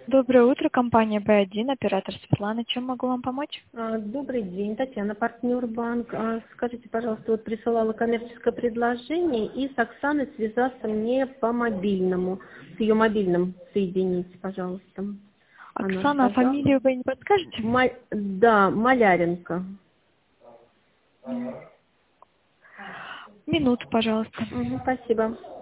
Доброе утро, компания Б1, оператор Светлана. Чем могу вам помочь? Добрый день, Татьяна, партнер банк. Скажите, пожалуйста, вот присылала коммерческое предложение, и с Оксаной связаться мне по мобильному, с ее мобильным соедините, пожалуйста. Она Оксана, а сказала. фамилию вы не подскажете? Да, Маляренко. Минуту, пожалуйста. Спасибо.